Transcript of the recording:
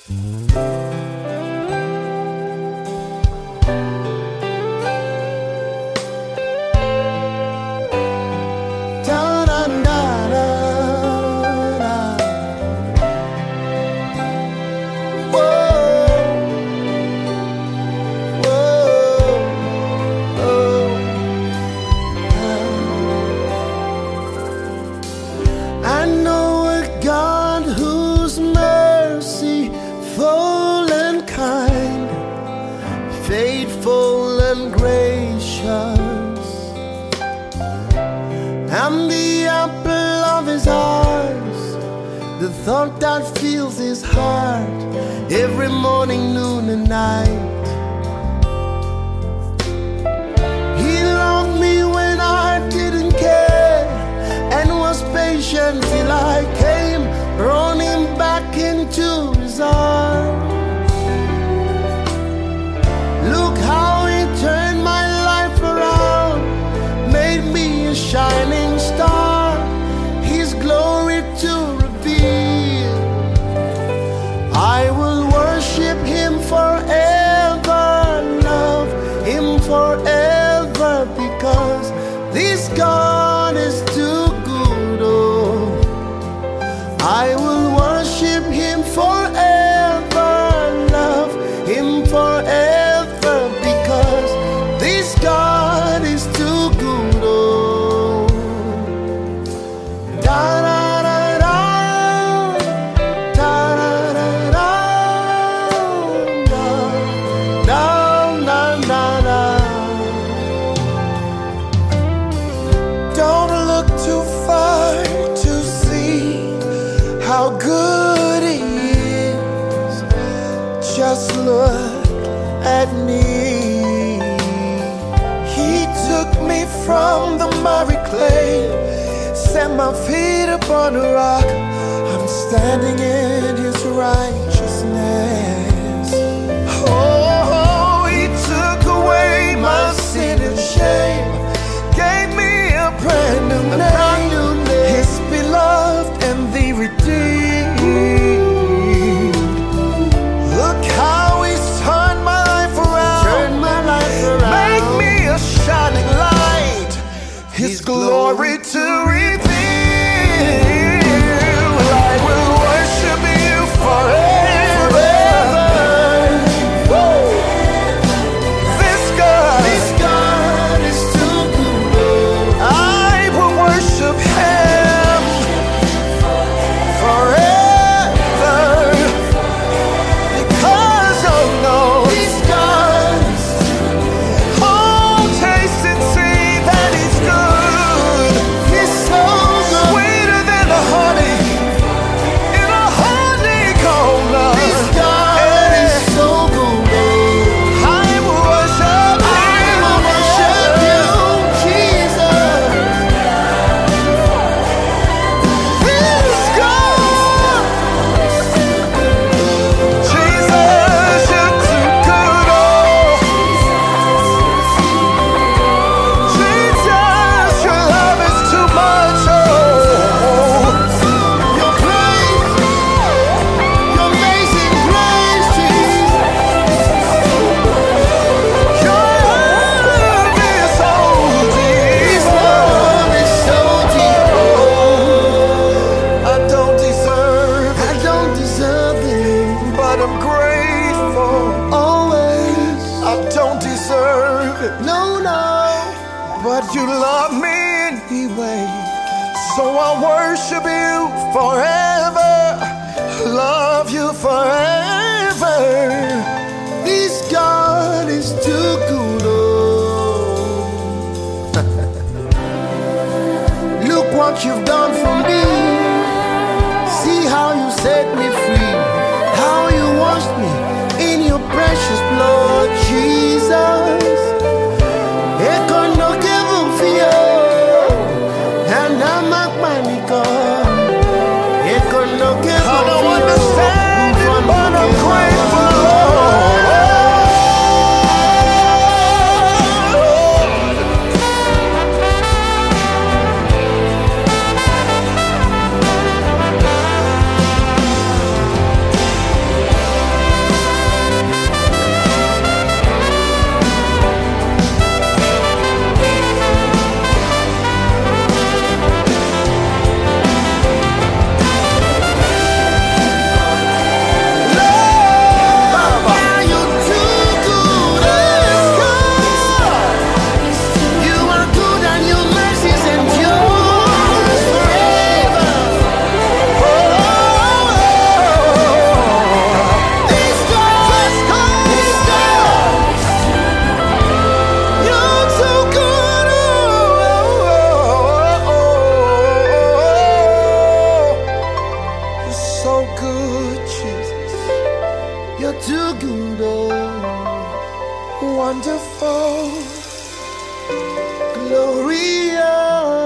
Faithful and gracious, I'm the apple of his eyes, the thought that fills his heart every morning, noon and night. He loved me when I didn't care and was patient till I came running back into his arms. Look how he turned my life around, made me a shining star, his glory to reveal. I will worship him forever, love him forever, because this God is too good. Oh, I will worship him forever, love him forever. God is too good, oh. Da da da da, da da da da, da da da da. Don't look too far to see how good he is. Just look at me. From the miry clay, set my feet upon a rock. I'm standing in his righteousness. Oh, he took away my sin and shame, gave me a brand new name, his beloved and the redeemed. Look how he's turned my life around, make me a shining light, his glory to reveal. I will worship you forever. This God is too good. I will worship him forever, because I know this God is too good. Oh, taste and see that he's good. No, no, but you love me anyway, so I'll worship you forever, love you forever. This God is too good, oh. Look what you've done for me. See how you set me free, how you washed me in your precious blood, Jesus. I don't understand it, but I'm grateful. You're too good, oh, wonderful, glorious.